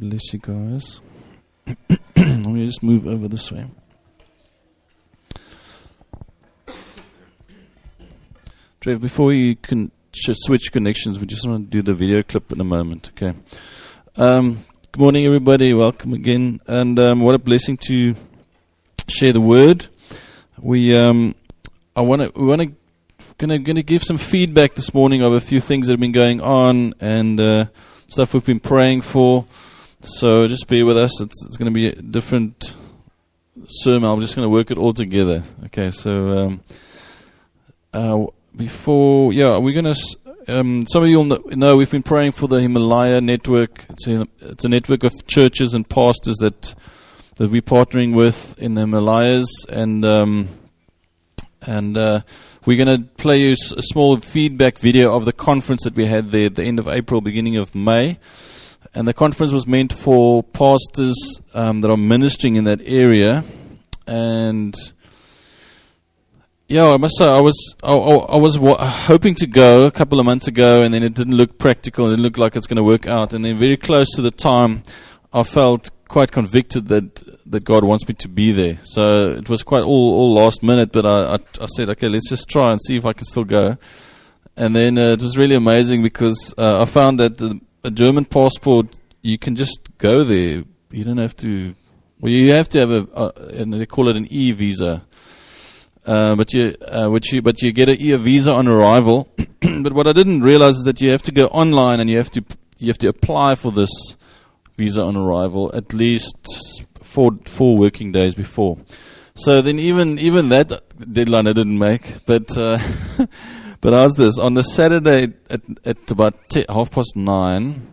Bless you guys. Let me just move over this way. Trev, before you can switch connections, we just want to do the video clip in a moment, okay? Good morning, everybody. Welcome again. And what a blessing to share the word. We're gonna give some feedback this morning of a few things that have been going on and stuff we've been praying for. So just bear with us. It's going to be a different sermon. I'm just going to work it all together. Okay. So we're going to. Some of you will know we've been praying for the Himalaya network. It's a network of churches and pastors that we're partnering with in the Himalayas, and we're going to play you a small feedback video of the conference that we had there at the end of April, beginning of May. And the conference was meant for pastors that are ministering in that area. And I must say, I was hoping to go a couple of months ago, and then it didn't look practical. It didn't look like it's going to work out. And then very close to the time, I felt quite convicted that God wants me to be there. So it was quite all last minute, but I said, okay, let's just try and see if I can still go. And then it was really amazing because I found that a German passport, you can just go there. You don't have to. Well, you have to have and they call it an e-visa. But you get an e-visa on arrival. But what I didn't realize is that you have to go online and you have to apply for this visa on arrival at least four working days before. So then even that deadline I didn't make. But but how's this? On the Saturday at about 9:30,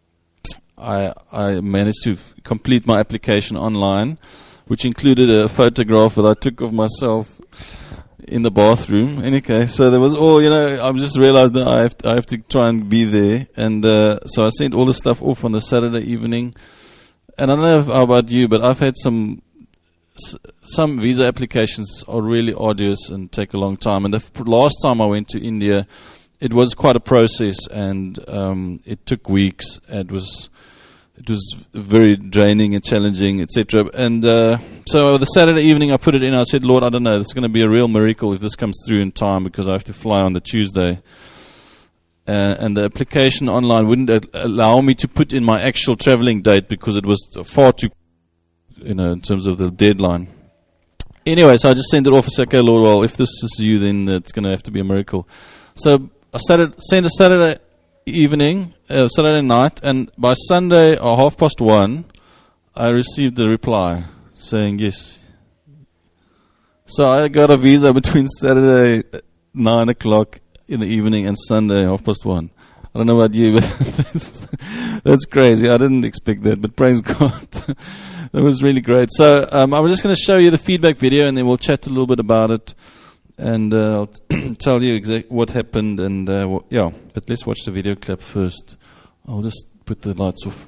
I managed to complete my application online, which included a photograph that I took of myself in the bathroom. Okay, so there was all, I just realized that I have to try and be there. And so I sent all the stuff off on the Saturday evening. And I don't know how about you, but I've had some visa applications are really arduous and take a long time. And the last time I went to India, it was quite a process, and it took weeks. It was very draining and challenging, etc. And so the Saturday evening, I put it in. I said, Lord, I don't know. It's going to be a real miracle if this comes through in time, because I have to fly on the Tuesday. And the application online wouldn't allow me to put in my actual traveling date because it was far too, in terms of the deadline. Anyway, so I just sent it off and said, okay, Lord, well, if this is you, then it's going to have to be a miracle. So I sent a Saturday evening, Saturday night, and by Sunday or 1:30, I received the reply saying yes. So I got a visa between Saturday 9:00 in the evening and Sunday 1:30. I don't know about you, but that's crazy. I didn't expect that, but praise God. That was really great. So I was just going to show you the feedback video, and then we'll chat a little bit about it, and I'll tell you exactly what happened. And but let's watch the video clip first. I'll just put the lights off.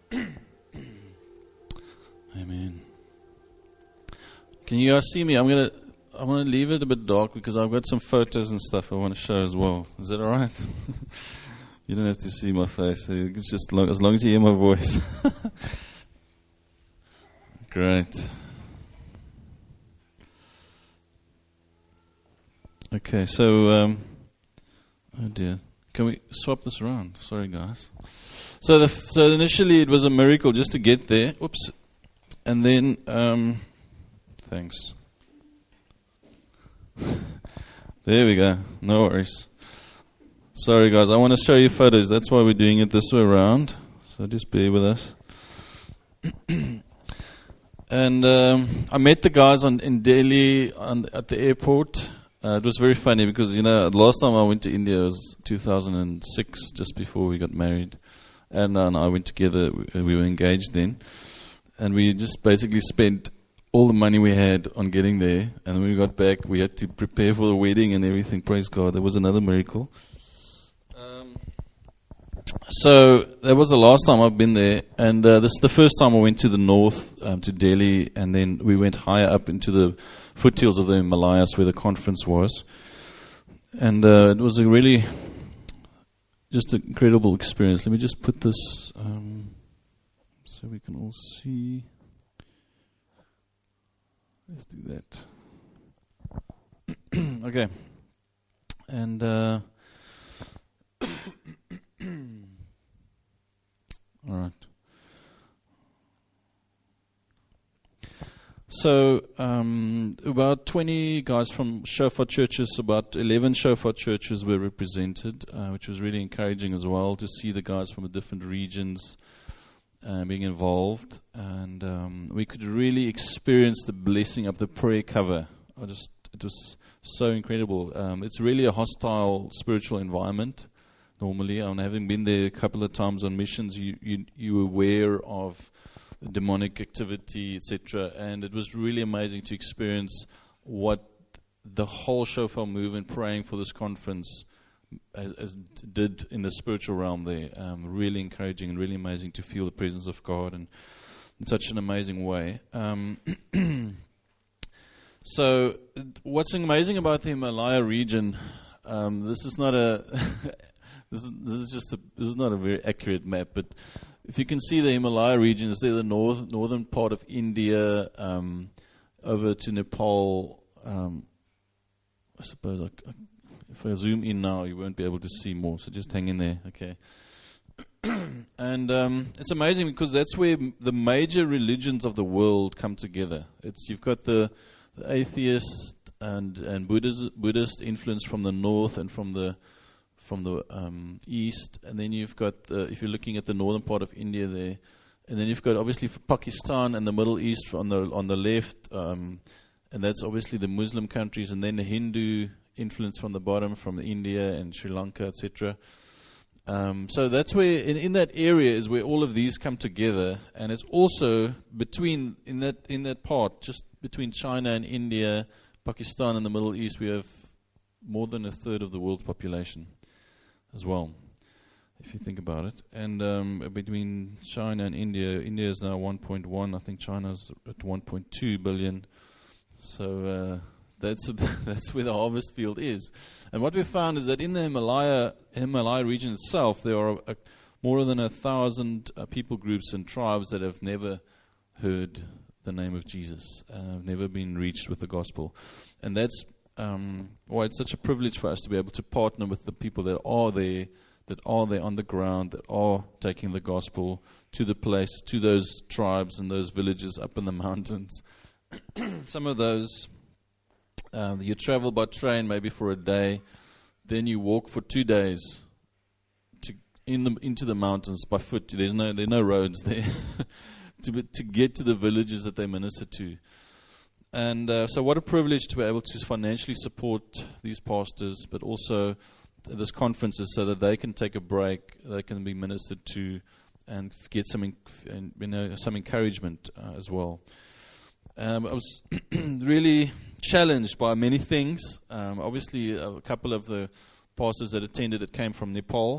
Amen. Can you guys see me? I want to leave it a bit dark because I've got some photos and stuff I want to show as well. Is that all right? You don't have to see my face. It's just as long as you hear my voice. Great. Okay, so oh dear, can we swap this around? Sorry, guys. So initially it was a miracle just to get there. Oops, and then thanks. There we go. No worries. Sorry, guys. I want to show you photos. That's why we're doing it this way around. So just bear with us. And I met the guys in Delhi at the airport. It was very funny because, the last time I went to India was 2006, just before we got married. And I went together. We were engaged then. And we just basically spent all the money we had on getting there. And when we got back, we had to prepare for the wedding and everything. Praise God. That was another miracle. So that was the last time I've been there. And this is the first time I went to the north, to Delhi. And then we went higher up into the foothills of the Himalayas where the conference was. And it was a really just an incredible experience. Let me just put this so we can all see. Let's do that. Okay. And all right. So about 20 guys from Shofar churches, about 11 Shofar churches were represented, which was really encouraging as well to see the guys from the different regions being involved. And we could really experience the blessing of the prayer cover. It was so incredible. It's really a hostile spiritual environment normally. Having been there a couple of times on missions, you're aware of demonic activity, etc. And it was really amazing to experience what the whole Shofar movement praying for this conference as did in the spiritual realm there. Really encouraging and really amazing to feel the presence of God and in such an amazing way. So what's amazing about the Himalaya region, this is not a this is not a very accurate map, but if you can see the Himalaya region, it's there the northern part of India, over to Nepal. I suppose if I zoom in now, you won't be able to see more, so just hang in there, okay? And it's amazing because that's where the major religions of the world come together. You've got the atheist and Buddhist influence from the north and from the east, and then you've got if you're looking at the northern part of India there, and then you've got obviously Pakistan and the Middle East on the left, and that's obviously the Muslim countries, and then the Hindu influence from the bottom, from India and Sri Lanka, etc. So that's where in that area is where all of these come together, and it's also between in that part, just between China and India, Pakistan and the Middle East, we have more than a third of the world's population as well, if you think about it. And between China and India is now 1.1. I think China's at 1.2 billion. So that's where the harvest field is. And what we found is that in the Himalaya region itself, there are more than 1,000 people groups and tribes that have never heard the name of Jesus, have never been reached with the gospel. And that's why it's such a privilege for us to be able to partner with the people that are there on the ground, that are taking the gospel to the place, to those tribes and those villages up in the mountains. Some of those, you travel by train maybe for a day, then you walk for 2 days into the mountains by foot. There are no roads there to get to the villages that they minister to. And so what a privilege to be able to financially support these pastors, but also this conferences so that they can take a break, they can be ministered to, and get some encouragement as well. I was really challenged by many things. Obviously, a couple of the pastors that attended, it came from Nepal,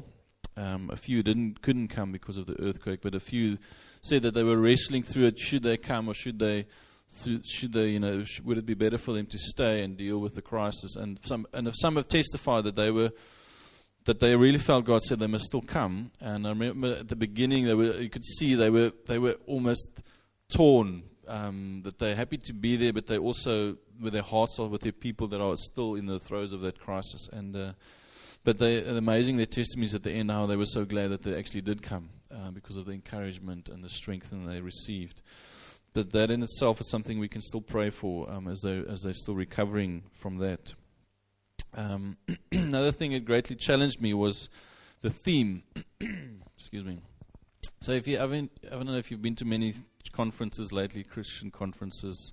A few couldn't come because of the earthquake, but a few said that they were wrestling through it. Should they come, or should they, would it be better for them to stay and deal with the crisis? And some have testified that they really felt God said they must still come. And I remember at the beginning, you could see they were almost torn. That they're happy to be there, but they also, with their hearts, are with their people that are still in the throes of that crisis. And but amazing, their testimonies at the end, how they were so glad that they actually did come because of the encouragement and the strength that they received. But that in itself is something we can still pray for as they're still recovering from that. Another thing that greatly challenged me was the theme. Excuse me. So I don't know if you've been to many conferences lately, Christian conferences.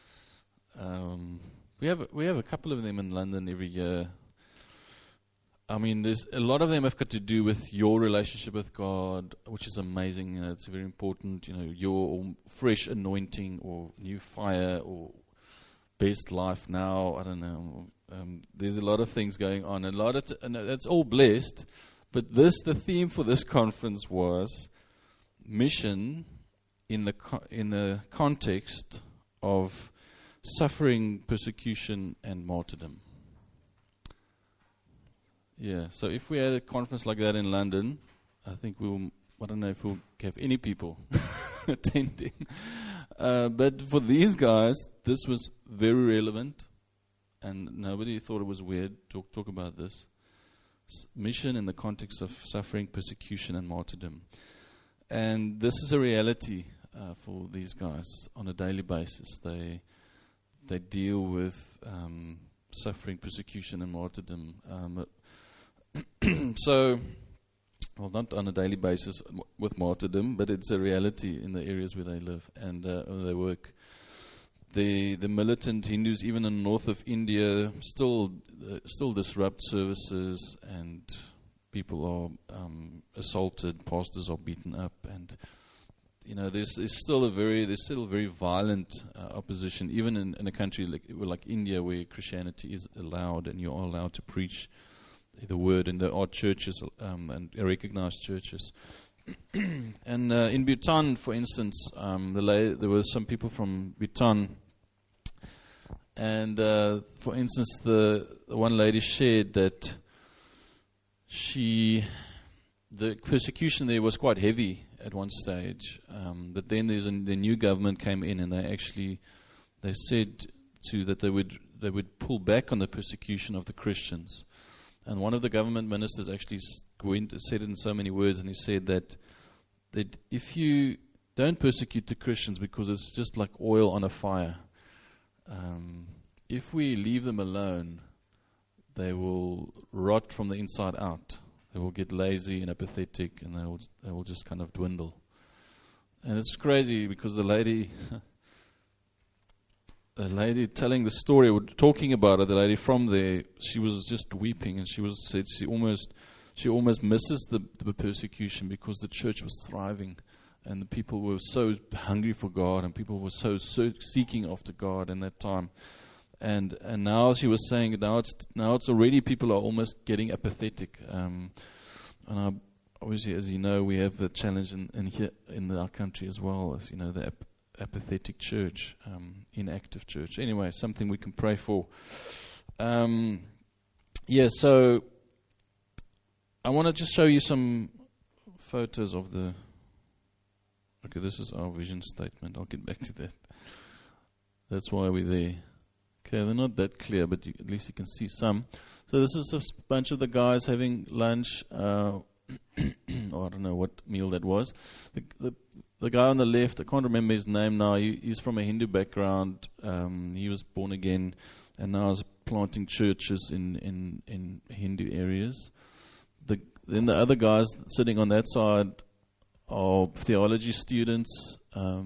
We have a couple of them in London every year. I mean, there's a lot of them have got to do with your relationship with God, which is amazing. It's very important. Your fresh anointing or new fire or best life now. I don't know. There's a lot of things going on. And that's all blessed. But the theme for this conference was mission in the context of suffering, persecution, and martyrdom. Yeah, so if we had a conference like that in London, I think I don't know if we'll have any people attending. But for these guys, this was very relevant, and nobody thought it was weird to talk about this. Mission in the context of suffering, persecution, and martyrdom. And this is a reality for these guys on a daily basis. They deal with suffering, persecution, and martyrdom. So, well, not on a daily basis with martyrdom, but it's a reality in the areas where they live and where they work. The militant Hindus, even in the north of India, still disrupt services, and people are assaulted, pastors are beaten up, and there's still very violent opposition, even in a country like India, where Christianity is allowed and you are allowed to preach the word, and there are churches and recognized churches. And in Bhutan, for instance, there were some people from Bhutan, and for instance, the one lady shared that the persecution there was quite heavy at one stage, but then the new government came in, and they said that they would pull back on the persecution of the Christians. And one of the government ministers actually said it in so many words, and he said that if you don't persecute the Christians, because it's just like oil on a fire, if we leave them alone, they will rot from the inside out. They will get lazy and apathetic, and they will just kind of dwindle. And it's crazy because the lady telling the story, or talking about it, the lady from there, she was just weeping, and she said she almost misses the persecution because the church was thriving, and the people were so hungry for God, and people were so seeking after God in that time. And now she was saying now it's already people are almost getting apathetic. And obviously, as you know, we have the challenge in here in our country as well, as the apathetic church, inactive church. Anyway, something we can pray for. So I want to just show you some photos of the. Okay, this is our vision statement. I'll get back to that. That's why we're there. Okay, they're not that clear, but at least you can see some. So this is a bunch of the guys having lunch. I don't know what meal that was. The guy on the left, I can't remember his name now. He's from a Hindu background. He was born again, and now is planting churches in Hindu areas. Then the other guys sitting on that side are theology students.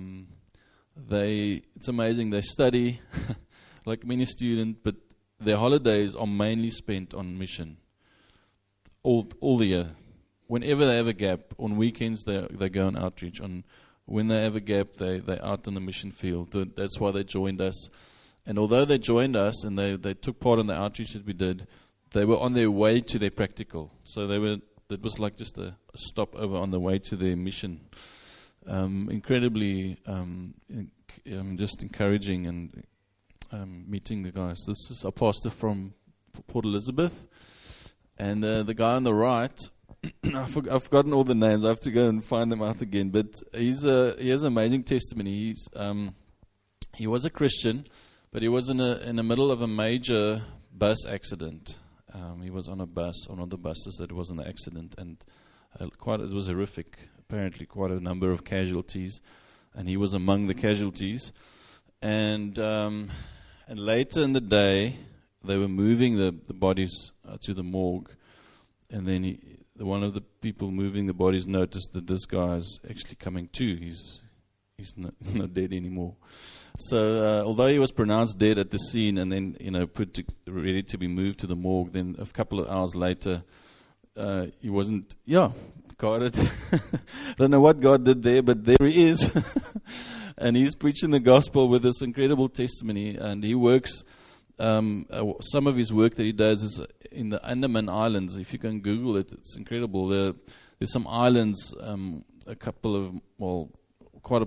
It's amazing. They study like many students, but their holidays are mainly spent on mission all the year. Whenever they have a gap, on weekends they go on outreach. When they have a gap, they're out on the mission field. That's why they joined us. And although they joined us and they took part in the outreach that we did, they were on their way to their practical. So they were that was like just a stopover on the way to their mission. Incredibly just encouraging and meeting the guys. This is a pastor from Port Elizabeth, and the guy on the right, I've forgotten all the names. I have to go and find them out again. But he has an amazing testimony. He was a Christian, but he was in the middle of a major bus accident. He was on a bus, on one of the buses that was in an accident, and it was horrific. Apparently, quite a number of casualties, and he was among the casualties. And later in the day, they were moving the bodies to the morgue, and then one of the people moving the bodies noticed that this guy is actually coming to. He's not dead anymore. So although he was pronounced dead at the scene and then ready to be moved to the morgue, then a couple of hours later he wasn't. Yeah, God. I don't know what God did there, but there he is, and he's preaching the gospel with this incredible testimony. And he works. Some of his work that he does is in the Andaman Islands. If you can Google it, it's incredible. There's some islands, quite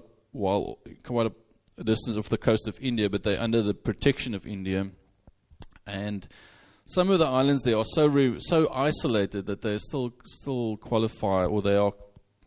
a distance off the coast of India, but they're under the protection of India. And some of the islands there are so isolated that they still qualify, or they are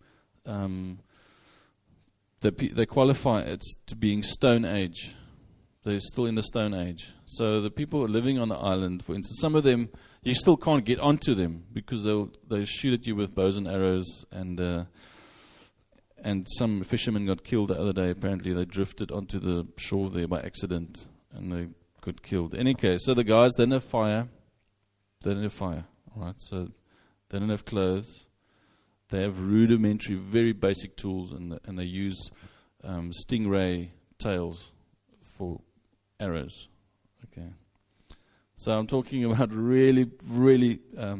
they qualify it to being Stone Age. They're still in the Stone Age. So the people living on the island, for instance, some of them, you still can't get onto them because they'll shoot at you with bows and arrows. And some fishermen got killed the other day. Apparently they drifted onto the shore there by accident and they got killed. In any case, so the guys, they don't have fire. All right, so they don't have clothes. They have rudimentary, very basic tools, and they use stingray tails for arrows. Okay, so I'm talking about really, really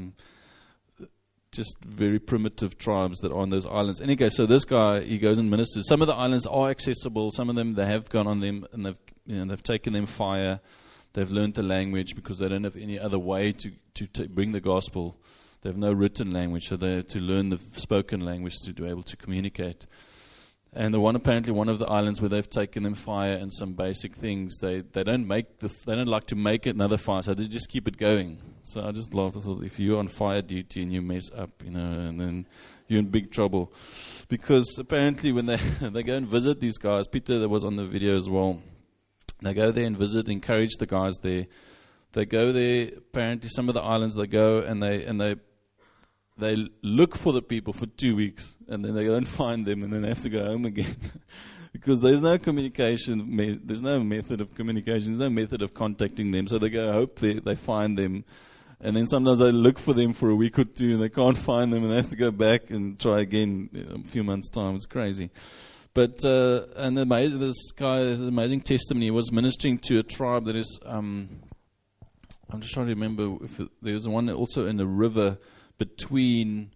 just very primitive tribes that are on those islands. Anyway, so this guy, he goes and ministers. Some of the islands are accessible. Some of them, they have gone on them, and they've taken them fire. They've learned the language because they don't have any other way to bring the gospel. They have no written language, so they have to learn the spoken language to be able to communicate. And apparently one of the islands where they've taken them fire and some basic things, they don't like to make another fire, so they just keep it going. So I just laughed. I thought, if you're on fire duty and you mess up, and then you're in big trouble, because apparently when they go and visit these guys, Peter that was on the video as well, they go there and visit, encourage the guys there. They go there. Apparently, some of the islands they go and they look for the people for 2 weeks, and then they don't find them, and then they have to go home again. Because there's no communication, there's no method of communication, there's no method of contacting them. So they go, hope they find them. And then sometimes they look for them for a week or two, and they can't find them, and they have to go back and try again in a few months' time. It's crazy. But, this guy has an amazing testimony. He was ministering to a tribe that is, I'm just trying to remember if there's one also in the river between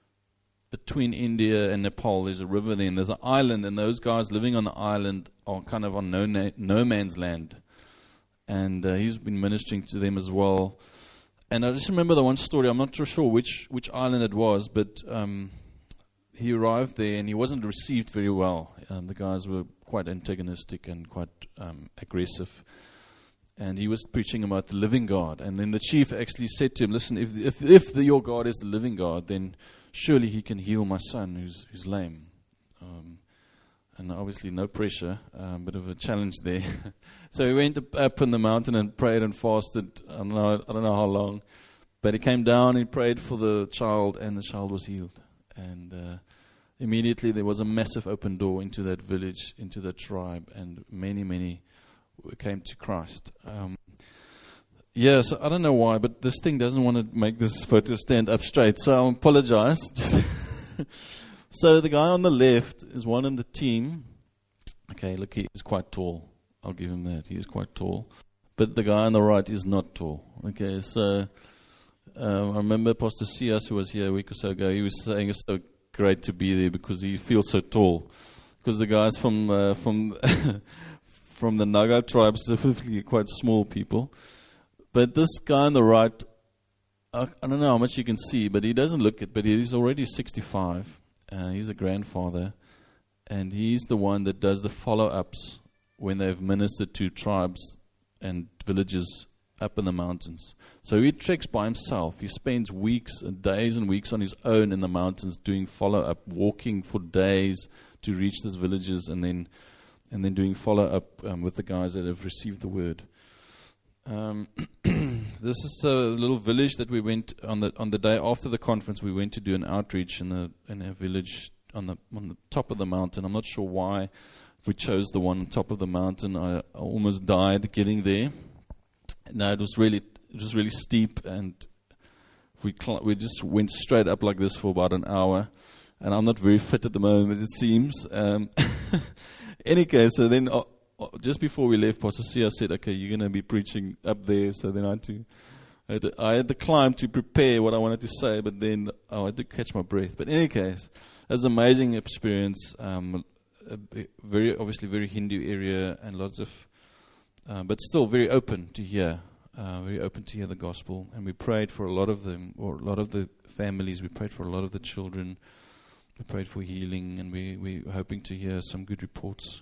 India and Nepal. There's a river there, and there's an island, and those guys living on the island are kind of on no man's land. And he's been ministering to them as well. And I just remember the one story. I'm not sure which island it was, but he arrived there and he wasn't received very well. The guys were quite antagonistic and quite aggressive. And he was preaching about the living God. And then the chief actually said to him, listen, if your God is the living God, then surely he can heal my son who's lame. And obviously no pressure, bit of a challenge there. So he went up on the mountain and prayed and fasted. I don't know how long. But he came down, he prayed for the child, and the child was healed. And immediately there was a massive open door into that village, into that tribe, and many came to Christ. So I don't know why, but this thing doesn't want to make this photo stand up straight, so I apologize. So the guy on the left is one in the team. Okay, look, he is quite tall. I'll give him that. He is quite tall. But the guy on the right is not tall. Okay, so I remember Pastor Sias, who was here a week or so ago, he was saying it's so great to be there because he feels so tall. Because the guys from the Naga tribe, specifically quite small people. But this guy on the right, I don't know how much you can see, but he doesn't look it, but he's already 65. He's a grandfather, and he's the one that does the follow-ups when they've ministered to tribes and villages up in the mountains. So he treks by himself. He spends weeks and days and weeks on his own in the mountains doing follow-up, walking for days to reach those villages, and then doing follow-up with the guys that have received the word. This is a little village that we went on the day after the conference. We went to do an outreach in a village on the top of the mountain. I'm not sure why we chose the one on top of the mountain. I almost died getting there. No, it was really steep, and we just went straight up like this for about an hour. And I'm not very fit at the moment, it seems. Any case, so then just before we left, Pastor Sia said, "Okay, you're going to be preaching up there." So then I had to climb to prepare what I wanted to say, but then I had to catch my breath. But in any case, it was an amazing experience. Very Hindu area, and lots of, but still very open to hear the gospel. And we prayed for a lot of them, or a lot of the families. We prayed for a lot of the children. We prayed for healing, and we were hoping to hear some good reports.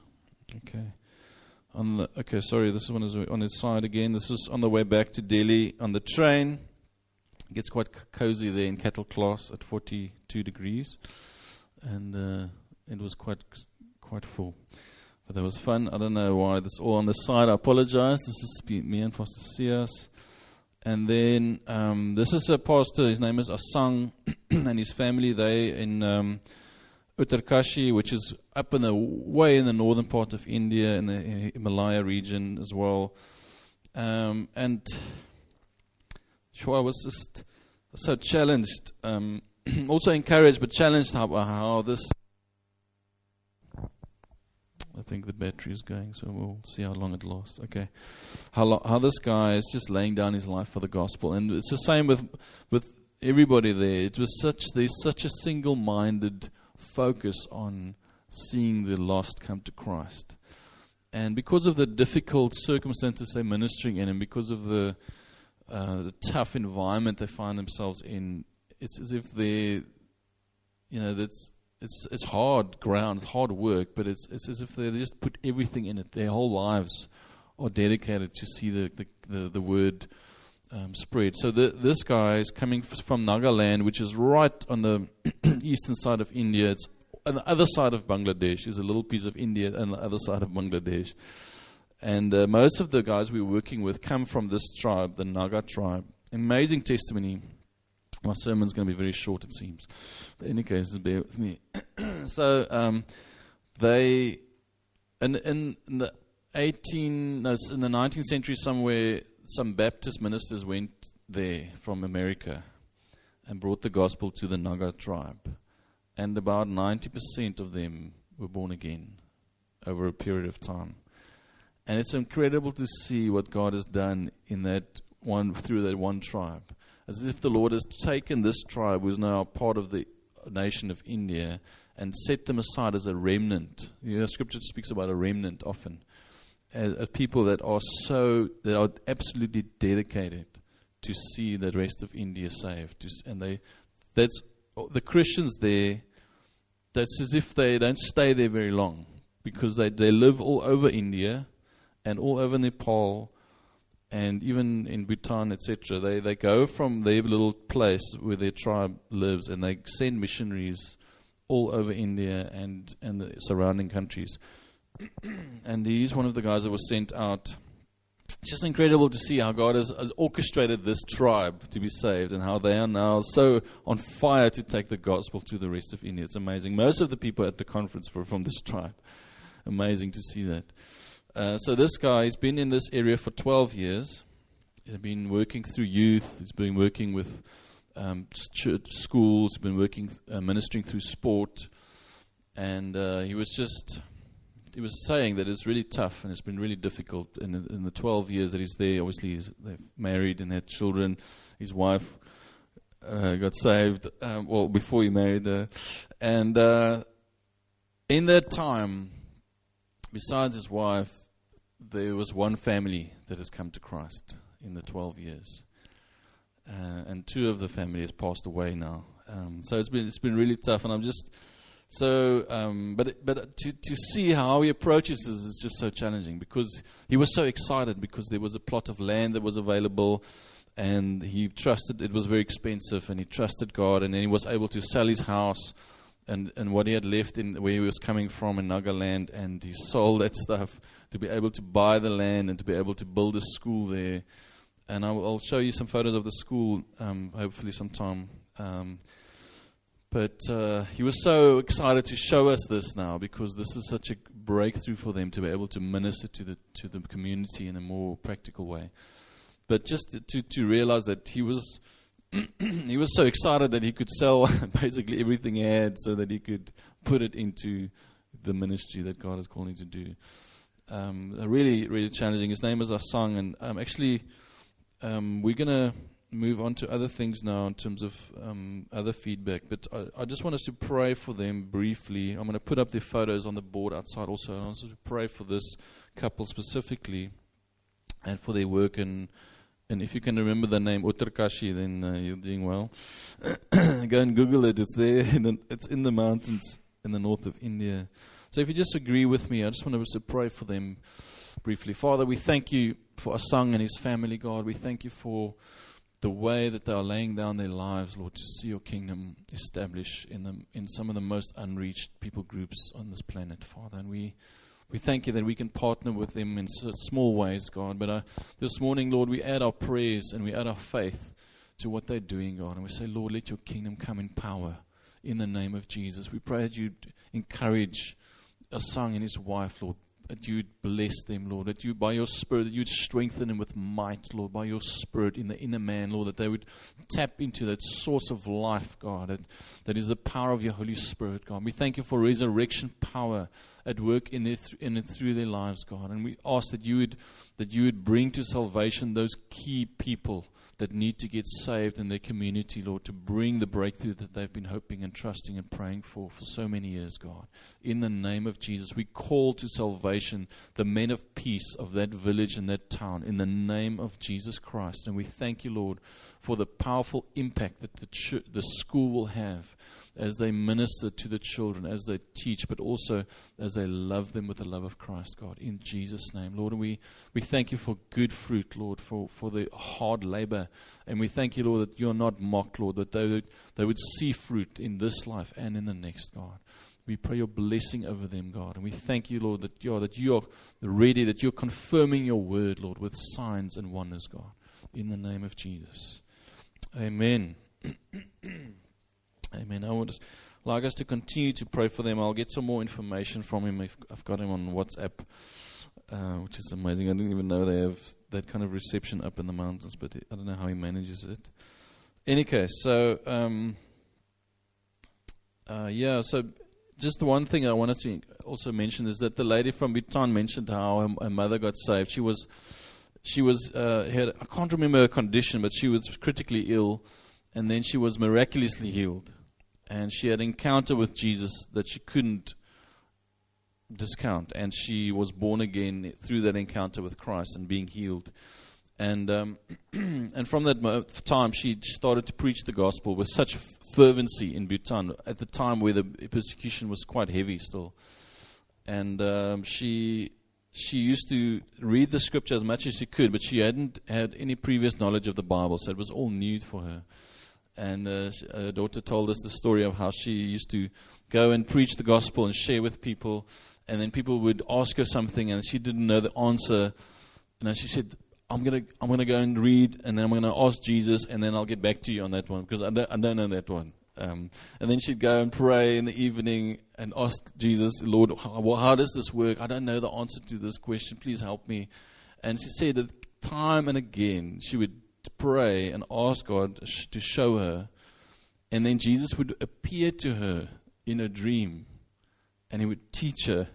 This one is on its side again. This is on the way back to Delhi on the train. It gets quite cozy there in cattle class at 42 degrees, and it was quite full. But that was fun. I don't know why this all on the side. I apologize. This is me and Pastor Sias. And then this is a pastor. His name is Asang, and his family. They in Uttarkashi, which is up way in the northern part of India, in the Himalaya region as well. And I was just so challenged, also encouraged, but challenged how this. I think the battery is going, so we'll see how long it lasts. Okay, how this guy is just laying down his life for the gospel, and it's the same with everybody there. There's such a single-minded focus on seeing the lost come to Christ, and because of the difficult circumstances they're ministering in, and because of the tough environment they find themselves in, it's as if they're, It's hard ground, hard work, but it's as if they just put everything in it. Their whole lives are dedicated to see the word spread. So this guy is coming from Nagaland, which is right on the eastern side of India. It's on the other side of Bangladesh. There's a little piece of India on the other side of Bangladesh. And most of the guys we're working with come from this tribe, the Naga tribe. Amazing testimony. My sermon's going to be very short, it seems. But in any case, bear with me. So they, in the 19th century somewhere, some Baptist ministers went there from America and brought the gospel to the Naga tribe. And about 90% of them were born again over a period of time. And it's incredible to see what God has done through that one tribe. As if the Lord has taken this tribe, who is now part of the nation of India, and set them aside as a remnant. Scripture speaks about a remnant often, as people that are absolutely dedicated to see the rest of India saved. That's the Christians there. That's as if they don't stay there very long, because they live all over India and all over Nepal. And even in Bhutan, etc., they go from their little place where their tribe lives, and they send missionaries all over India and the surrounding countries. And he's one of the guys that was sent out. It's just incredible to see how God has orchestrated this tribe to be saved, and how they are now so on fire to take the gospel to the rest of India. It's amazing. Most of the people at the conference were from this tribe. Amazing to see that. So this guy, he's been in this area for 12 years. He's been working through youth. He's been working with church schools. He's been working, ministering through sport. And he was saying that it's really tough and it's been really difficult. In the 12 years that he's there, obviously they've married and had children. His wife got saved, before he married her. And in that time, besides his wife, there was one family that has come to Christ in the 12 years. and 2 of the family has passed away now. So it's been really tough, and I'm just so. But to see how he approaches this is just so challenging, because he was so excited because there was a plot of land that was available, and he trusted it was very expensive, and he trusted God, and then he was able to sell his house and what he had left in where he was coming from in Nagaland, and he sold that stuff to be able to buy the land and to be able to build a school there. And I'll show you some photos of the school, hopefully sometime. But he was so excited to show us this now, because this is such a breakthrough for them to be able to minister to the community in a more practical way. But just to realize that he was he was so excited that he could sell basically everything he had so that he could put it into the ministry that God has called him to do. Really, really challenging. His name is Asang, and actually we're going to move on to other things now in terms of other feedback. But I just want us to pray for them briefly. I'm going to put up their photos on the board outside also. I want us to pray for this couple specifically and for their work. And if you can remember the name Uttarkashi, then you're doing well. Go and Google it. It's there. It's in the mountains in the north of India. So if you just agree with me, I just want us to pray for them briefly. Father, we thank you for Asang and his family, God. We thank you for the way that they are laying down their lives, Lord, to see your kingdom established in some of the most unreached people groups on this planet, Father. And we thank you that we can partner with them in small ways, God. But this morning, Lord, we add our prayers and we add our faith to what they're doing, God. And we say, Lord, let your kingdom come in power in the name of Jesus. We pray that you'd encourage Asang and his wife, Lord, that you'd bless them, Lord, that you, by your Spirit, that you'd strengthen them with might, Lord, by your Spirit in the inner man, Lord, that they would tap into that source of life, God, that is the power of your Holy Spirit, God. We thank you for resurrection power at work in and through their lives, God. And we ask that you would bring to salvation those key people that need to get saved in their community, Lord, to bring the breakthrough that they've been hoping and trusting and praying for so many years, God. In the name of Jesus, we call to salvation the men of peace of that village and that town in the name of Jesus Christ. And we thank you, Lord, for the powerful impact that the school will have as they minister to the children, as they teach, but also as they love them with the love of Christ, God, in Jesus' name. Lord, we thank you for good fruit, Lord, for the hard labor. And we thank you, Lord, that you're not mocked, Lord, that they would see fruit in this life and in the next, God. We pray your blessing over them, God. And we thank you, Lord, that you're ready, that you're confirming your word, Lord, with signs and wonders, God, in the name of Jesus. Amen. Amen. I would like us to continue to pray for them. I'll get some more information from him. I've got him on WhatsApp, which is amazing. I didn't even know they have that kind of reception up in the mountains, but I don't know how he manages it. Any case, so so just the one thing I wanted to also mention is that the lady from Bhutan mentioned how her mother got saved. She was had, I can't remember her condition, but she was critically ill, and then she was miraculously healed. And she had an encounter with Jesus that she couldn't discount. And she was born again through that encounter with Christ and being healed. And and from that time, she started to preach the gospel with such fervency in Bhutan at the time where the persecution was quite heavy still. And she used to read the scripture as much as she could, but she hadn't had any previous knowledge of the Bible, so it was all new for her. And her daughter told us the story of how she used to go and preach the gospel and share with people, and then people would ask her something and she didn't know the answer, and then she said, I'm gonna go and read, and then I'm gonna ask Jesus, and then I'll get back to you on that one, because I don't know that one. And then she'd go and pray in the evening and ask Jesus, Lord, how does this work? I don't know the answer to this question. Please help me. And she said that time and again she would pray and ask God to show her, and then Jesus would appear to her in a dream, and he would teach her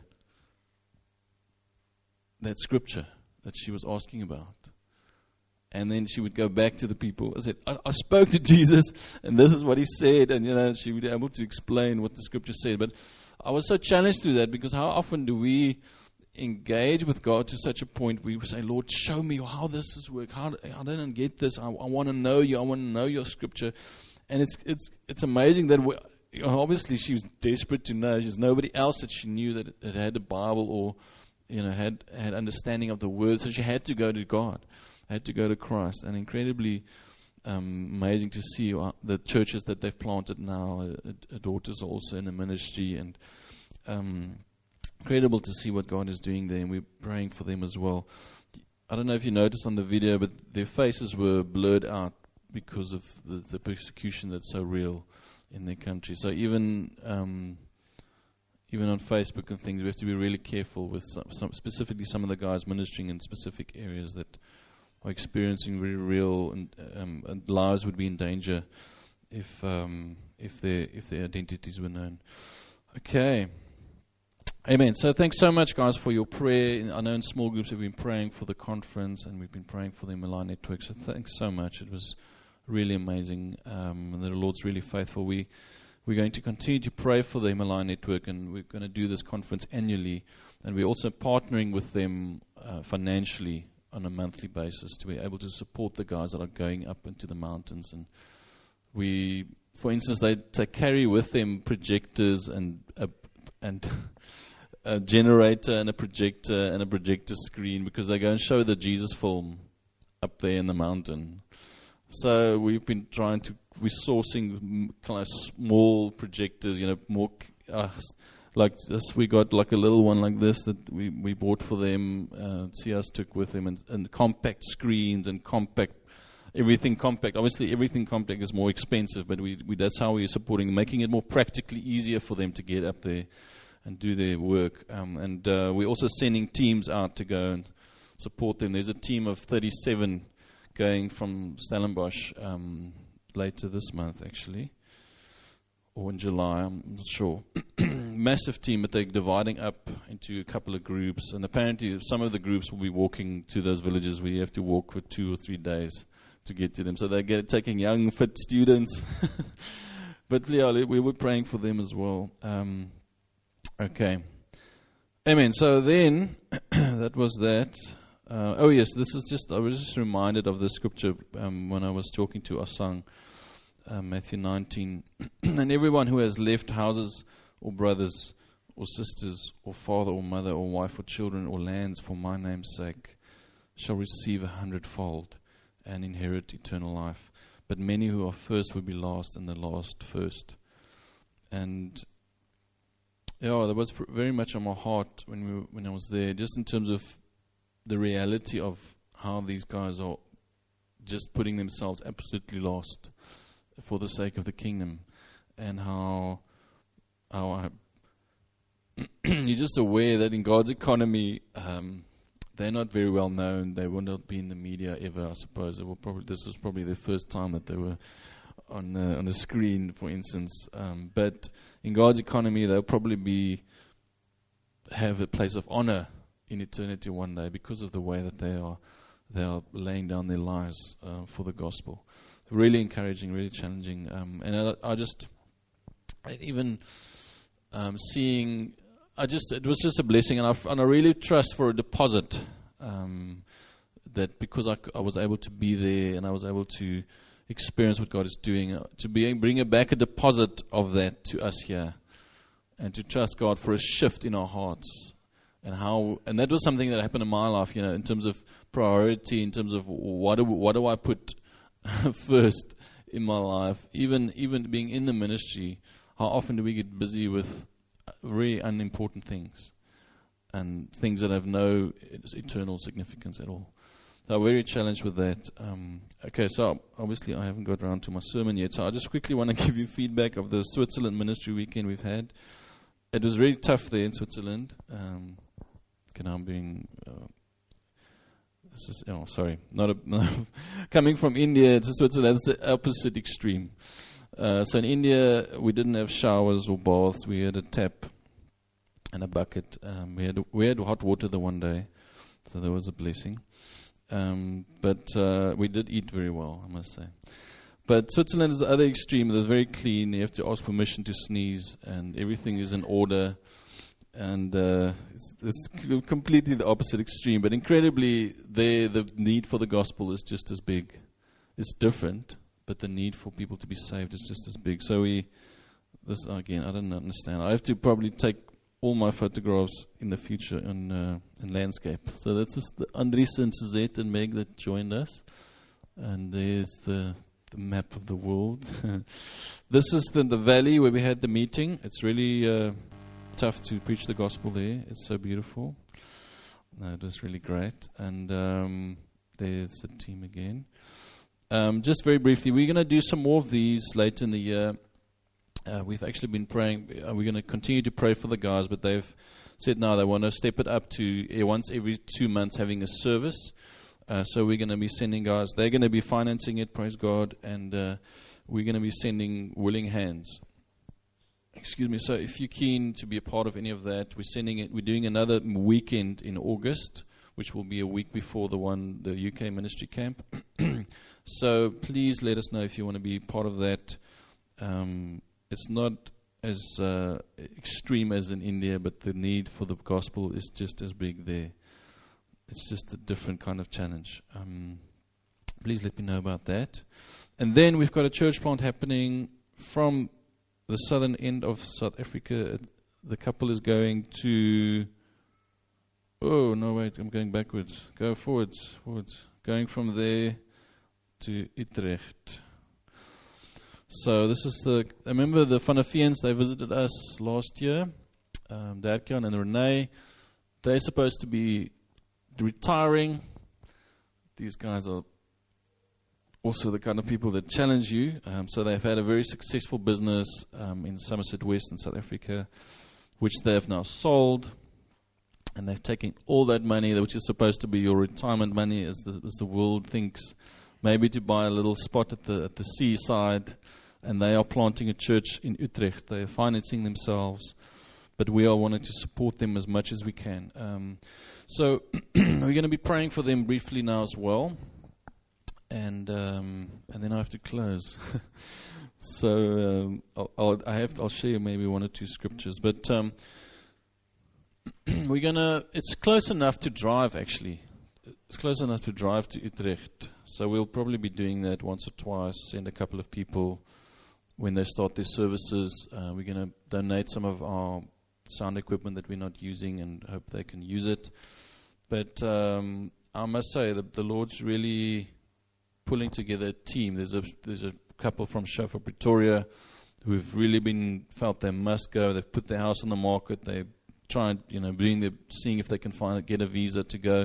that scripture that she was asking about. And then she would go back to the people and said, I spoke to Jesus, and this is what he said. And, she would be able to explain what the scripture said. But I was so challenged through that, because how often do we engage with God to such a point we say, Lord, show me how this is work. I didn't get this. I want to know you. I want to know your scripture. And it's amazing that obviously she was desperate to know. There's nobody else that she knew that had the Bible or had understanding of the word. So she had to go to God, had to go to Christ. And incredibly amazing to see the churches that they've planted now. Her daughters are also in the ministry, and incredible to see what God is doing there, and we're praying for them as well. I don't know if you noticed on the video, but their faces were blurred out because of the persecution that's so real in their country. So even on Facebook and things, we have to be really careful with specifically some of the guys ministering in specific areas that are experiencing very real, and lives would be in danger if their identities were known. Okay. Amen. So thanks so much, guys, for your prayer. I know in small groups we've been praying for the conference, and we've been praying for the Milan Network. So thanks so much. It was really amazing. And the Lord's really faithful. We're going to continue to pray for the Milan Network, and we're going to do this conference annually. And we're also partnering with them financially on a monthly basis to be able to support the guys that are going up into the mountains. And for instance, they carry with them projectors and a generator and a projector screen, because they go and show the Jesus film up there in the mountain. So we're sourcing kind of small projectors, more like this. We got like a little one like this that we bought for them. CS took with them, and compact screens and everything compact. Obviously, everything compact is more expensive, but that's how we're supporting, making it more practically easier for them to get up there and do their work. And we're also sending teams out to go and support them. There's a team of 37 going from Stellenbosch later this month, actually, or in July, I'm not sure. Massive team, but they're dividing up into a couple of groups. And apparently some of the groups will be walking to those villages where you have to walk for 2 or 3 days to get to them. So they're taking young, fit students. But yeah, we were praying for them as well. Okay. Amen. So then, that was that. I was just reminded of the scripture when I was talking to Asang, Matthew 19. And everyone who has left houses or brothers or sisters or father or mother or wife or children or lands for my name's sake shall receive 100-fold and inherit eternal life. But many who are first will be last, and the last first. And that was very much on my heart when I was there, just in terms of the reality of how these guys are just putting themselves absolutely lost for the sake of the kingdom, and how you're just aware that in God's economy, they're not very well known. They will not be in the media ever, I suppose. This is probably the first time that they were on the screen, for instance. But in God's economy, they'll probably have a place of honor in eternity one day, because of the way that they are laying down their lives for the gospel. Really encouraging, really challenging, and it was just a blessing, and I really trust for a deposit, that because I was able to be there and I was able to experience what God is doing, bring back a deposit of that to us here, and to trust God for a shift in our hearts. And that was something that happened in my life, in terms of priority, in terms of what do I put first in my life, even being in the ministry. How often do we get busy with very unimportant things, and things that have no eternal significance at all? So I'm very challenged with that. Okay, so obviously I haven't got around to my sermon yet, so I just quickly want to give you feedback of the Switzerland ministry weekend we've had. It was really tough there in Switzerland. Coming from India to Switzerland, it's the opposite extreme. So in India, we didn't have showers or baths. We had a tap and a bucket. We had hot water the one day, so there was a blessing. But we did eat very well, I must say. But Switzerland is the other extreme. It's very clean. You have to ask permission to sneeze, and everything is in order. And it's completely the opposite extreme. But incredibly, the need for the gospel is just as big. It's different, but the need for people to be saved is just as big. So this again, I don't understand. I have to probably take all my photographs in the future in landscape. So that's just the Andries and Suzette and Meg that joined us. And there's the map of the world. This is the valley where we had the meeting. It's really tough to preach the gospel there. It's so beautiful. No, it was really great. And there's the team again. Just very briefly, we're going to do some more of these later in the year. We've actually been praying. We're going to continue to pray for the guys, but they've said now they want to step it up to once every 2 months having a service. So we're going to be sending guys. They're going to be financing it, praise God, and we're going to be sending willing hands. Excuse me. So if you're keen to be a part of any of that, we're sending it. We're doing another weekend in August, which will be a week before the UK ministry camp. So please let us know if you want to be part of that. It's not as extreme as in India, but the need for the gospel is just as big there. It's just a different kind of challenge. Please let me know about that. And then we've got a church plant happening from the southern end of South Africa. The couple is going to... Oh, no, wait, I'm going backwards. Go forwards. Going from there to Utrecht. So this is I remember the Van der Veens, they visited us last year. Dirk-Jan and Renee, they're supposed to be retiring. These guys are also the kind of people that challenge you. So they've had a very successful business in Somerset West in South Africa, which they have now sold. And they've taken all that money, which is supposed to be your retirement money, as the world thinks, maybe to buy a little spot at the seaside. And they are planting a church in Utrecht. They are financing themselves, but we are wanting to support them as much as we can. So we're going to be praying for them briefly now as well, and then I have to close. So I'll share maybe one or two scriptures, but it's close enough to drive actually. It's close enough to drive to Utrecht. So we'll probably be doing that once or twice, send a couple of people when they start their services. We're going to donate some of our sound equipment that we're not using and hope they can use it. But I must say that the Lord's really pulling together a team. There's a couple from Shofar Pretoria who've really felt they must go. They've put their house on the market. They've tried, seeing if they can get a visa to go.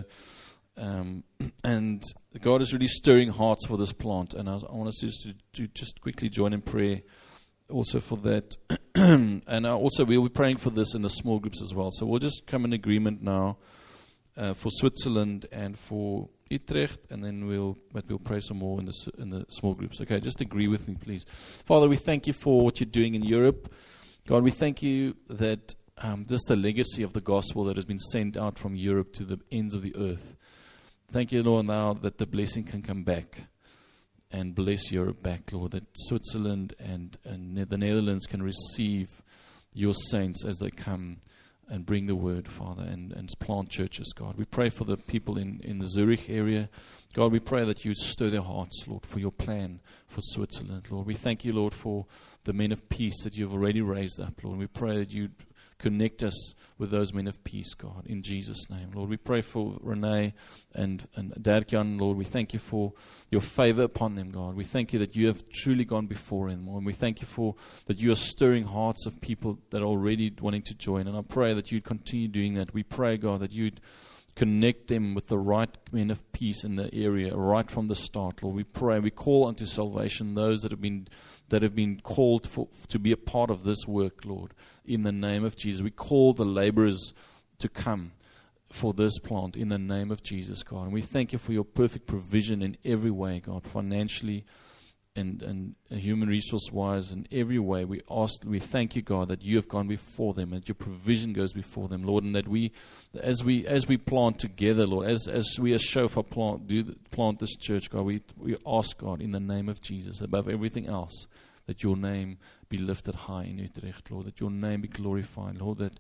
And God is really stirring hearts for this plant, and I want us to just quickly join in prayer also for that. And also we'll be praying for this in the small groups as well. So we'll just come in agreement now for Switzerland and for Utrecht, and then we'll pray some more in the small groups. Okay, just agree with me, please. Father, we thank you for what you're doing in Europe. God, we thank you that just the legacy of the gospel that has been sent out from Europe to the ends of the earth. Thank you, Lord, now that the blessing can come back and bless Europe back, Lord, that Switzerland and the Netherlands can receive your saints as they come and bring the word, Father, and plant churches, God. We pray for the people in the Zurich area. God, we pray that you stir their hearts, Lord, for your plan for Switzerland, Lord. We thank you, Lord, for the men of peace that you've already raised up, Lord. We pray that you'd connect us with those men of peace, God, in Jesus' name. Lord, we pray for Renee and Dirk-Jan, Lord. We thank you for your favor upon them, God. We thank you that you have truly gone before them, Lord. And we thank you for that you are stirring hearts of people that are already wanting to join. And I pray that you'd continue doing that. We pray, God, that you'd connect them with the right men of peace in the area right from the start, Lord. We pray, we call unto salvation those that have been called to be a part of this work, Lord, in the name of Jesus. We call the laborers to come for this plant in the name of Jesus, God. And we thank you for your perfect provision in every way, God, financially and human resource-wise, in every way. We thank you, God, that you have gone before them, that your provision goes before them, Lord, and that as we plant together, Lord, as we as Shofar plant this church, God, we ask, God, in the name of Jesus, above everything else, that your name be lifted high in Utrecht, Lord, that your name be glorified, Lord,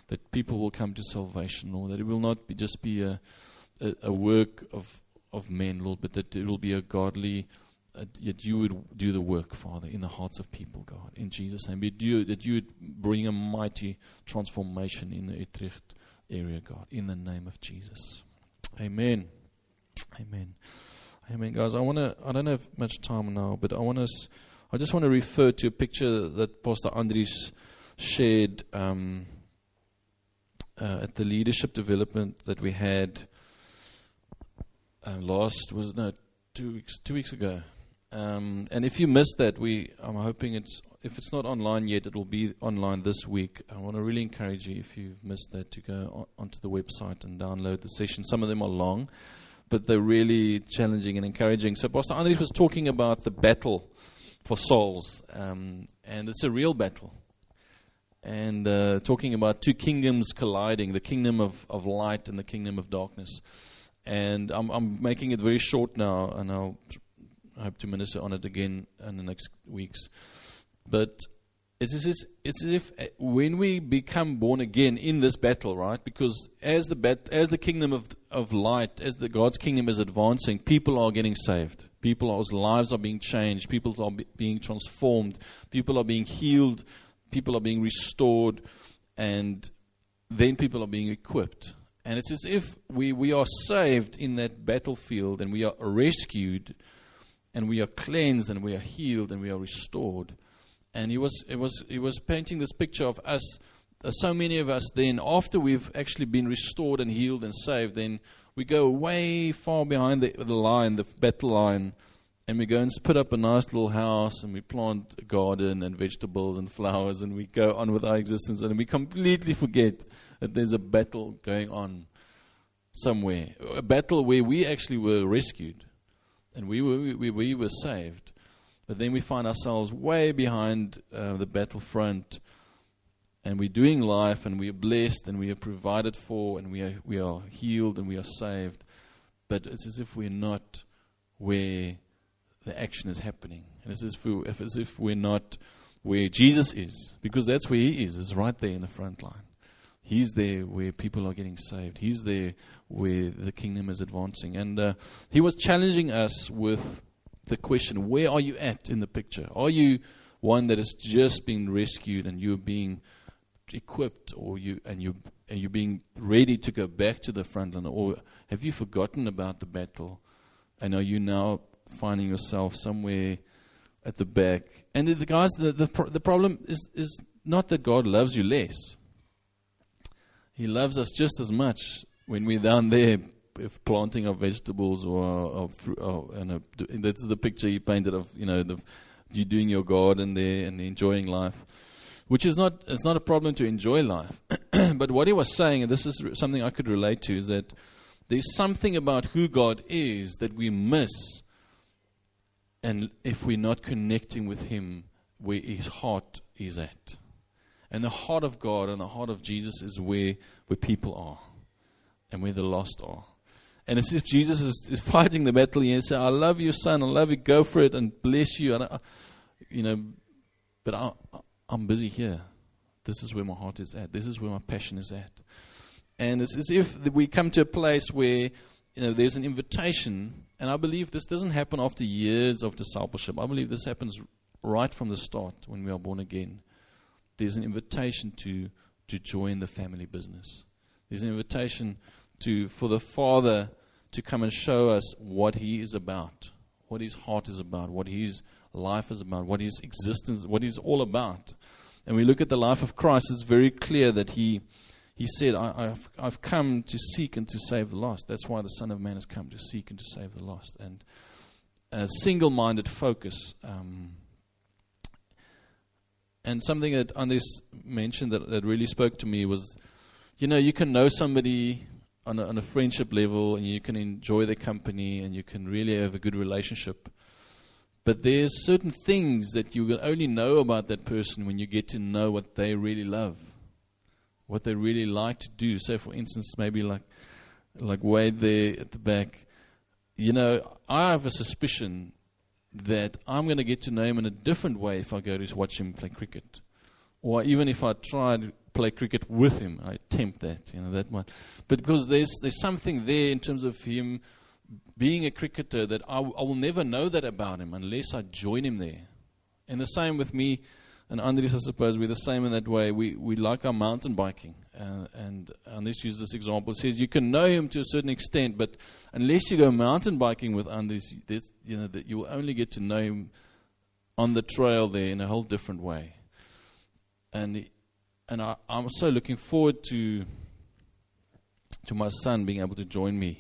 that people will come to salvation, Lord, that it will not just be a work of men, Lord, but that it will be a godly, yet you would do the work, Father, in the hearts of people, God, in Jesus' name. That you would bring a mighty transformation in the Utrecht area, God, in the name of Jesus. Amen. Amen. Amen, guys. I don't have much time now, but I just want to refer to a picture that Pastor Andries shared at the leadership development that we had 2 weeks ago. And if you missed that, I'm hoping if it's not online yet, it will be online this week. I want to really encourage you, if you've missed that, to go onto the website and download the session. Some of them are long, but they're really challenging and encouraging. So Pastor Andries was talking about the battle for souls, and it's a real battle. And talking about two kingdoms colliding, the kingdom of light and the kingdom of darkness. And I'm making it very short now, and I hope to minister on it again in the next weeks. But it's as if when we become born again in this battle, right? Because as the kingdom of light, as God's kingdom is advancing, people are getting saved. People's lives are being changed. People are being transformed. People are being healed. People are being restored. And then people are being equipped. And it's as if we are saved in that battlefield, and we are rescued, and we are cleansed, and we are healed, and we are restored. And he was painting this picture of us, so many of us then, after we've actually been restored and healed and saved, then we go way far behind the line, the battle line, and we go and put up a nice little house, and we plant a garden and vegetables and flowers, and we go on with our existence, and we completely forget that there's a battle going on somewhere, a battle where we actually were rescued, and we were saved. But then we find ourselves way behind the battlefront, and we're doing life, and we are blessed, and we are provided for, and we are healed, and we are saved. But it's as if we're not where the action is happening. And it's as if we're not where Jesus is, because that's where He is. It's right there in the front line. He's there where people are getting saved. He's there where the kingdom is advancing. And he was challenging us with the question, where are you at in the picture? Are you one that has just been rescued and you're being equipped, or you're being ready to go back to the front line, or have you forgotten about the battle, and are you now finding yourself somewhere at the back? And the guys, the problem is not that God loves you less. He loves us just as much when we're down there planting our vegetables or fruit. That's the picture he painted of you doing your garden there and enjoying life, which is not. It's not a problem to enjoy life, but what he was saying, and this is something I could relate to, is that there's something about who God is that we miss, and if we're not connecting with Him where His heart is at. And the heart of God and the heart of Jesus is where people are and where the lost are. And it's as if Jesus is fighting the battle here and saying, I love you, son, I love you, go for it and bless you. And but I'm busy here. This is where my heart is at. This is where my passion is at. And it's as if we come to a place where there's an invitation, and I believe this doesn't happen after years of discipleship. I believe this happens right from the start when we are born again. There's an invitation to join the family business. There's an invitation for the Father to come and show us what He is about, what His heart is about, what His life is about, what His existence, what He's all about. And we look at the life of Christ, it's very clear that He said, I've come to seek and to save the lost. That's why the Son of Man has come, to seek and to save the lost. And a single-minded focus. And something that Andries mentioned that really spoke to me was, you can know somebody on a friendship level, and you can enjoy their company, and you can really have a good relationship. But there's certain things that you will only know about that person when you get to know what they really love, what they really like to do. So, for instance, maybe like Wade there at the back, I have a suspicion that I'm going to get to know him in a different way if I go to watch him play cricket, Or even if I tried to play cricket with him, I attempt that, that one. But because there's something there in terms of him being a cricketer that I will never know that about him unless I join him there. And the same with me and Andries, I suppose, we're the same in that way. We like our mountain biking. And let's use this example. It says you can know him to a certain extent, but unless you go mountain biking with Andries, that you will only get to know him on the trail there in a whole different way. And I'm so looking forward to my son being able to join me.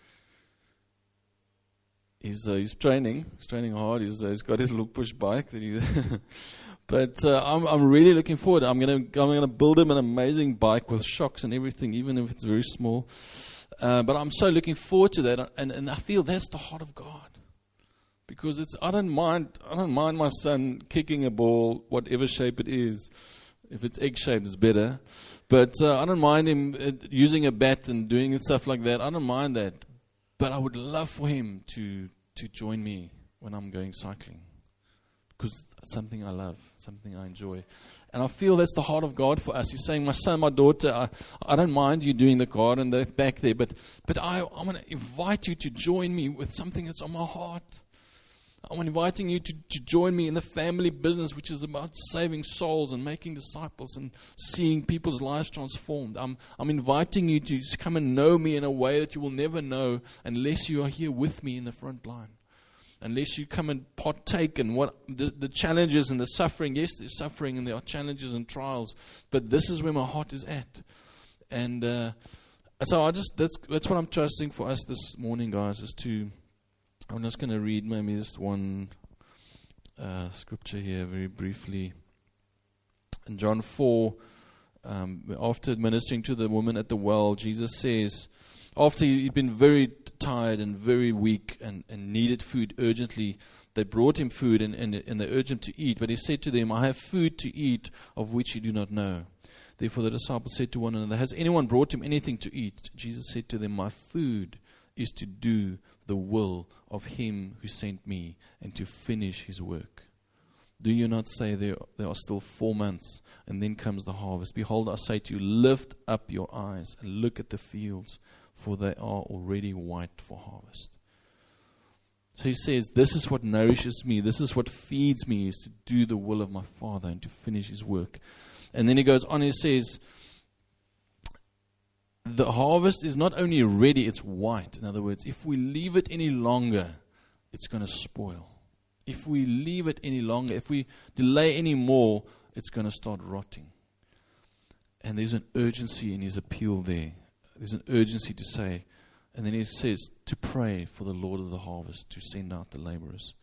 He's training hard. He's got his little push bike that but I'm really looking forward. I'm gonna build him an amazing bike with shocks and everything, even if it's very small. But I'm so looking forward to that, and I feel that's the heart of God. Because I don't mind my son kicking a ball, whatever shape it is. If it's egg-shaped, it's better. But I don't mind him using a bat and doing stuff like that. I don't mind that. But I would love for him to join me when I'm going cycling. Because it's something I love, something I enjoy. And I feel that's the heart of God for us. He's saying, my son, my daughter, I don't mind you doing the garden back there, but I'm going to invite you to join me with something that's on my heart. I'm inviting you to join me in the family business, which is about saving souls and making disciples and seeing people's lives transformed. I'm inviting you to come and know me in a way that you will never know unless you are here with me in the front line. Unless you come and partake in what the challenges and the suffering. Yes, there's suffering and there are challenges and trials, but this is where my heart is at. And so that's what I'm trusting for us this morning, guys, is to... I'm just going to read maybe just one scripture here very briefly. In John 4, after ministering to the woman at the well, Jesus says, after he'd been very tired and very weak and needed food urgently, they brought him food and they urged him to eat. But he said to them, I have food to eat of which you do not know. Therefore the disciples said to one another, has anyone brought him anything to eat? Jesus said to them, my food is to do the will of him who sent me and to finish his work. Do you not say there are still 4 months and then comes the harvest? Behold, I say to you, lift up your eyes and look at the fields, for they are already white for harvest. So he says, this is what nourishes me, this is what feeds me, is to do the will of my Father and to finish his work. And then he goes on, he says, the harvest is not only ready, it's white. In other words, if we leave it any longer, it's going to spoil. If we leave it any longer, if we delay any more, it's going to start rotting. And there's an urgency in his appeal there. There's an urgency to say, and then he says, to pray for the Lord of the harvest to send out the laborers.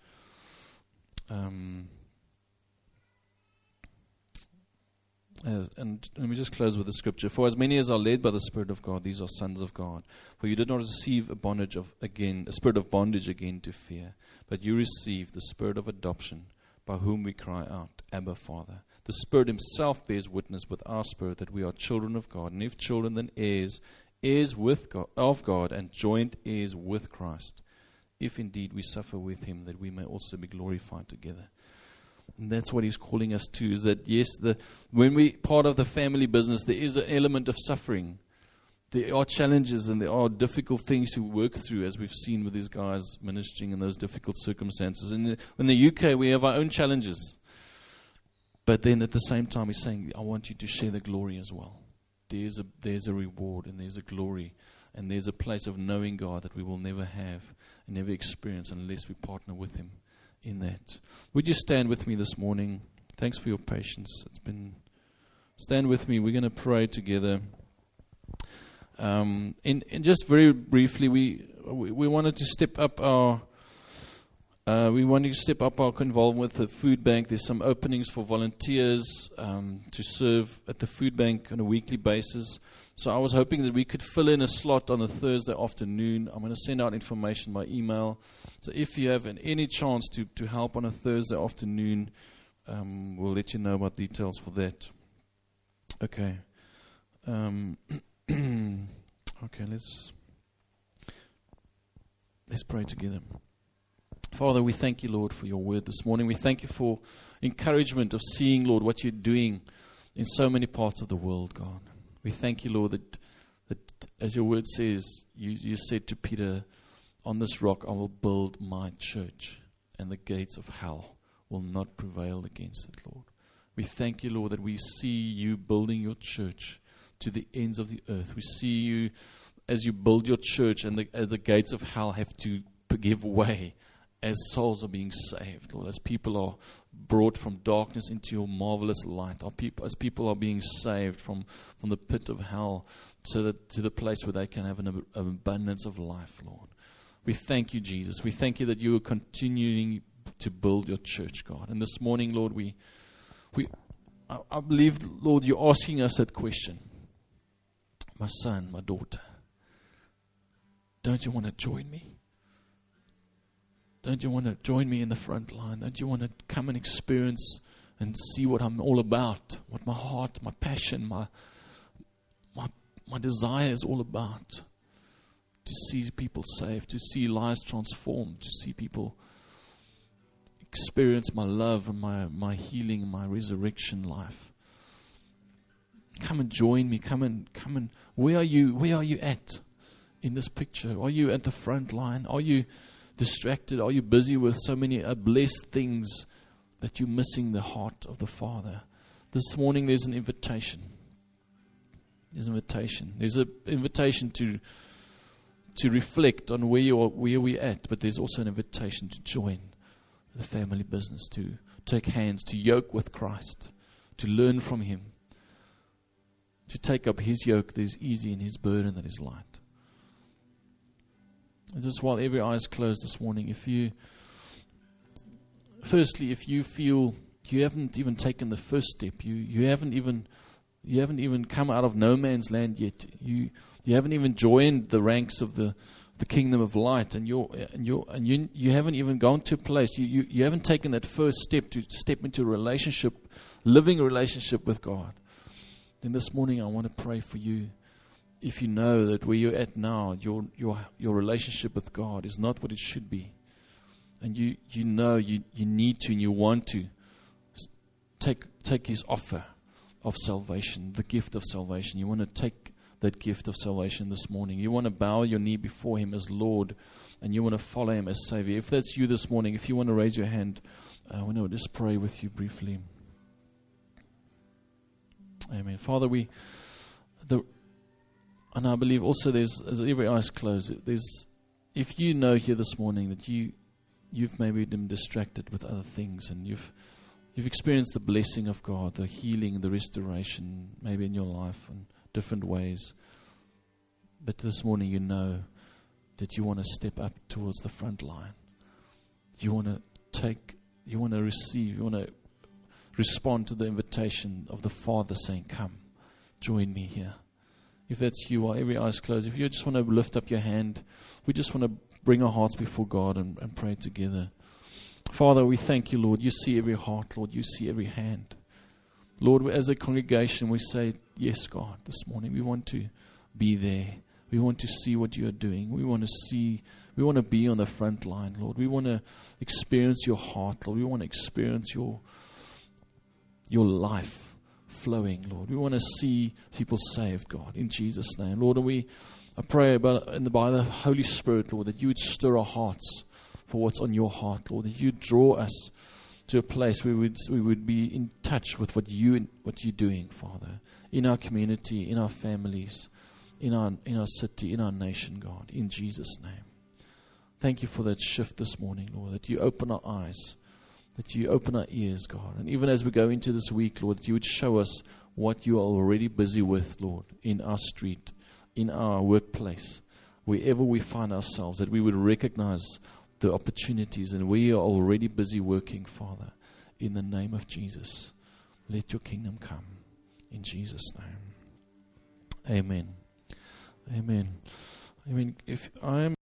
And let me just close with the scripture. For as many as are led by the Spirit of God, these are sons of God. For you did not receive a spirit of bondage again to fear, but you received the spirit of adoption, by whom we cry out, Abba, Father. The Spirit himself bears witness with our spirit that we are children of God, and if children, then heirs with God, of God, and joint heirs with Christ, if indeed we suffer with him, that we may also be glorified together. And that's what he's calling us to, is that yes, when we part of the family business, there is an element of suffering. There are challenges and there are difficult things to work through, as we've seen with these guys ministering in those difficult circumstances. In the UK, we have our own challenges. But then at the same time, he's saying, I want you to share the glory as well. There's a reward and there's a glory and there's a place of knowing God that we will never have and never experience unless we partner with him in that. Would you stand with me this morning? Thanks for your patience. Stand with me. We're going to pray together. And just very briefly, we wanted to step up our involvement with the food bank. There's some openings for volunteers to serve at the food bank on a weekly basis. So I was hoping that we could fill in a slot on a Thursday afternoon. I'm going to send out information by email. So if you have any chance to help on a Thursday afternoon, we'll let you know about details for that. Okay. Okay, let's pray together. Father, we thank you, Lord, for your word this morning. We thank you for encouragement of seeing, Lord, what you're doing in so many parts of the world, God. We thank you, Lord, that as your word says, you said to Peter, on this rock I will build my church, and the gates of hell will not prevail against it, Lord. We thank you, Lord, that we see you building your church to the ends of the earth. We see you as you build your church, and the gates of hell have to give way as souls are being saved, Lord, as people are brought from darkness into your marvelous light, as people are being saved from the pit of hell to the place where they can have an abundance of life, Lord. We thank you, Jesus. We thank you that you are continuing to build your church, God. And this morning, Lord, I believe, Lord, you're asking us that question. My son, my daughter, don't you want to join me? Don't you want to join me in the front line? Don't you want to come and experience and see what I'm all about? What my heart, my passion, my desire is all about? To see people saved, to see lives transformed, to see people experience my love and my healing and my resurrection life. Come and join me. Come and. Where are you at in this picture? Are you at the front line? Are you distracted? Are you busy with so many blessed things that you're missing the heart of the Father? This morning there's an invitation. There's an invitation to reflect on where we're at, but there's also an invitation to join the family business, to take hands, to yoke with Christ, to learn from Him, to take up His yoke that is easy and His burden that is light. And just while every eye is closed this morning, if you feel you haven't even taken the first step, you haven't even come out of no man's land yet, you haven't even joined the ranks of the kingdom of light, and you haven't even gone to a place, you haven't taken that first step to step into a relationship, living a relationship with God, then this morning I want to pray for you. If you know that where you're at now, your relationship with God is not what it should be, and you know you need to and you want to take His offer of salvation, the gift of salvation. You want to take that gift of salvation this morning. You want to bow your knee before Him as Lord, and you want to follow Him as Savior. If that's you this morning, if you want to raise your hand, I want to just pray with you briefly. Amen. Father, and I believe also there's, as every eye is closed, if you know here this morning that you've maybe been distracted with other things, and you've experienced the blessing of God, the healing, the restoration, maybe in your life in different ways, but this morning you know that you want to step up towards the front line. You want to receive, you want to respond to the invitation of the Father saying, come, join me here. If that's you, while every eye is closed, if you just want to lift up your hand, we just want to bring our hearts before God and pray together. Father, we thank you, Lord. You see every heart, Lord. You see every hand. Lord, as a congregation, we say, yes, God, this morning. We want to be there. We want to see what you are doing. We want to be on the front line, Lord. We want to experience your heart, Lord. We want to experience your life flowing, Lord. We want to see people saved, God, in Jesus' name, Lord. And I pray by the Holy Spirit, Lord, that you would stir our hearts for what's on your heart, Lord. That you draw us to a place where we would be in touch with what you're doing, Father, in our community, in our families, in our city, in our nation, God, in Jesus' name. Thank you for that shift this morning, Lord. That you open our eyes, that you open our ears, God. And even as we go into this week, Lord, that you would show us what you are already busy with, Lord, in our street, in our workplace, wherever we find ourselves, that we would recognize the opportunities and we are already busy working, Father, in the name of Jesus. Let your kingdom come in Jesus' name. Amen. Amen. If I am